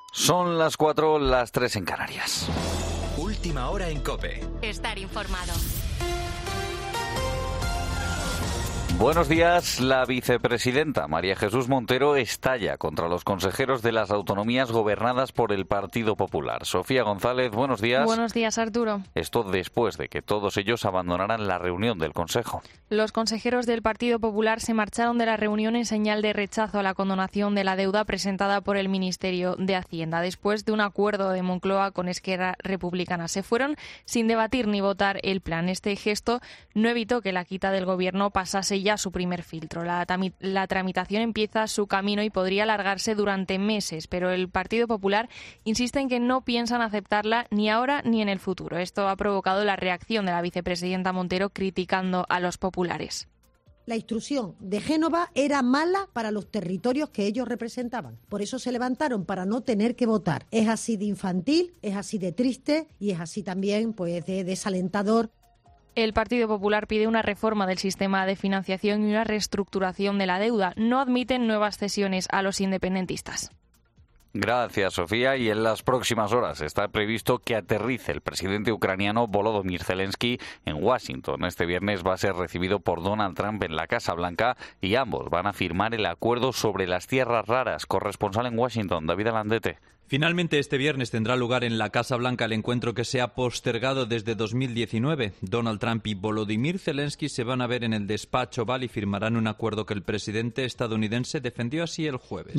Son las 4, las 3 en Canarias. Última hora en COPE. Estar informado. Buenos días. La vicepresidenta María Jesús Montero estalla contra los consejeros de las autonomías gobernadas por el Partido Popular. Sofía González, buenos días. Buenos días, Arturo. Esto después de que todos ellos abandonaran la reunión del Consejo. Los consejeros del Partido Popular se marcharon de la reunión en señal de rechazo a la condonación de la deuda presentada por el Ministerio de Hacienda, después de un acuerdo de Moncloa con Esquerra Republicana. Se fueron sin debatir ni votar el plan. Este gesto no evitó que la quita del Gobierno pasase ya su primer filtro. La tramitación empieza su camino y podría alargarse durante meses, pero el Partido Popular insiste en que no piensan aceptarla ni ahora ni en el futuro. Esto ha provocado la reacción de la vicepresidenta Montero criticando a los populares. La intrusión de Génova era mala para los territorios que ellos representaban. Por eso se levantaron, para no tener que votar. Es así de infantil, es así de triste y es así también pues de desalentador. El Partido Popular pide una reforma del sistema de financiación y una reestructuración de la deuda. No admiten nuevas cesiones a los independentistas. Gracias, Sofía. Y en las próximas horas está previsto que aterrice el presidente ucraniano Volodymyr Zelensky en Washington. Este viernes va a ser recibido por Donald Trump en la Casa Blanca y ambos van a firmar el acuerdo sobre las tierras raras. Corresponsal en Washington, David Alandete. Finalmente, este viernes tendrá lugar en la Casa Blanca el encuentro que se ha postergado desde 2019. Donald Trump y Volodymyr Zelensky se van a ver en el despacho Oval y firmarán un acuerdo que el presidente estadounidense defendió así el jueves.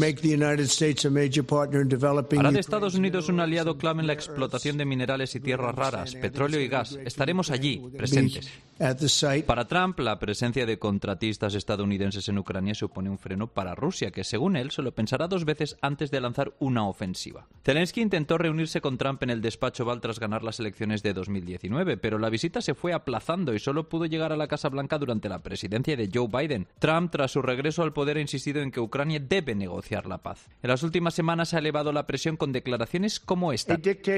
Hará de Estados Unidos un aliado clave en la explotación de minerales y tierras raras, petróleo y gas. Estaremos allí, presentes. Para Trump, la presencia de contratistas estadounidenses en Ucrania supone un freno para Rusia, que según él se lo pensará dos veces antes de lanzar una ofensiva. Zelensky intentó reunirse con Trump en el despacho Oval tras ganar las elecciones de 2019, pero la visita se fue aplazando y solo pudo llegar a la Casa Blanca durante la presidencia de Joe Biden. Trump, tras su regreso al poder, ha insistido en que Ucrania debe negociar la paz. En las últimas semanas se ha elevado la presión con declaraciones como esta.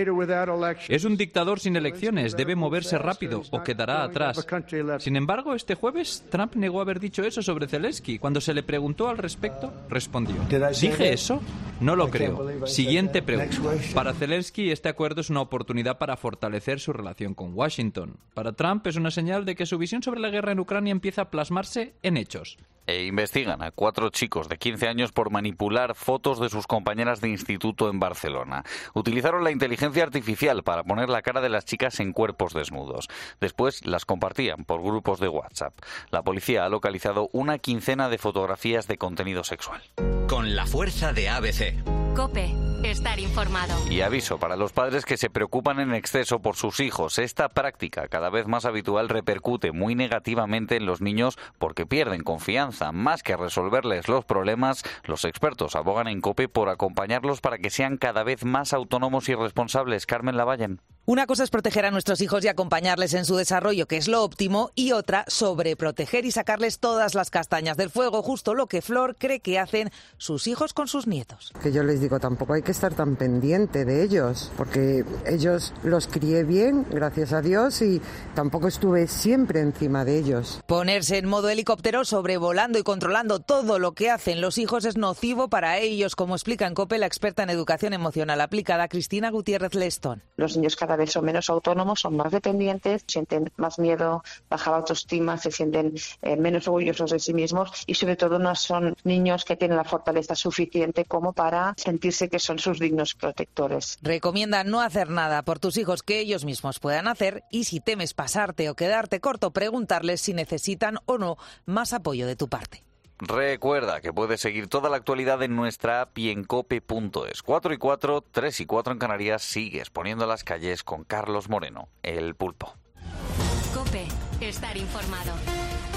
Es un dictador sin elecciones, debe moverse rápido o quedará atrás. Sin embargo, este jueves Trump negó haber dicho eso sobre Zelensky. Cuando se le preguntó al respecto, respondió: ¿dije eso? No lo creo. Siguiente pregunta. Para Zelensky, este acuerdo es una oportunidad para fortalecer su relación con Washington. Para Trump es una señal de que su visión sobre la guerra en Ucrania empieza a plasmarse en hechos. Investigan a 4 chicos de 15 años por manipular fotos de sus compañeras de instituto en Barcelona. Utilizaron la inteligencia artificial para poner la cara de las chicas en cuerpos desnudos. Después las compartían por grupos de WhatsApp. La policía ha localizado una quincena de fotografías de contenido sexual. Con la fuerza de ABC. COPE. Estar informado. Y aviso para los padres que se preocupan en exceso por sus hijos. Esta práctica, cada vez más habitual, repercute muy negativamente en los niños porque pierden confianza. Más que resolverles los problemas, los expertos abogan en COPE por acompañarlos para que sean cada vez más autónomos y responsables. Carmen Lavallen. Una cosa es proteger a nuestros hijos y acompañarles en su desarrollo, que es lo óptimo, y otra, sobreproteger y sacarles todas las castañas del fuego, justo lo que Flor cree que hacen sus hijos con sus nietos. Que yo les digo, tampoco hay que estar tan pendiente de ellos, porque ellos los crié bien, gracias a Dios, y tampoco estuve siempre encima de ellos. Ponerse en modo helicóptero, sobrevolando y controlando todo lo que hacen los hijos es nocivo para ellos, como explica en COPE la experta en educación emocional aplicada Cristina Gutiérrez Lestón. Los niños cada vez son menos autónomos, son más dependientes, sienten más miedo, baja la autoestima, se sienten menos orgullosos de sí mismos y sobre todo no son niños que tienen la fortaleza suficiente como para sentirse que son sus dignos protectores. Recomienda no hacer nada por tus hijos que ellos mismos puedan hacer y si temes pasarte o quedarte corto, preguntarles si necesitan o no más apoyo de tu parte. Recuerda que puedes seguir toda la actualidad en nuestra app y en cope.es. 4 y 4, 3 y 4 en Canarias. Sigues poniendo las calles con Carlos Moreno, el pulpo. COPE. Estar informado.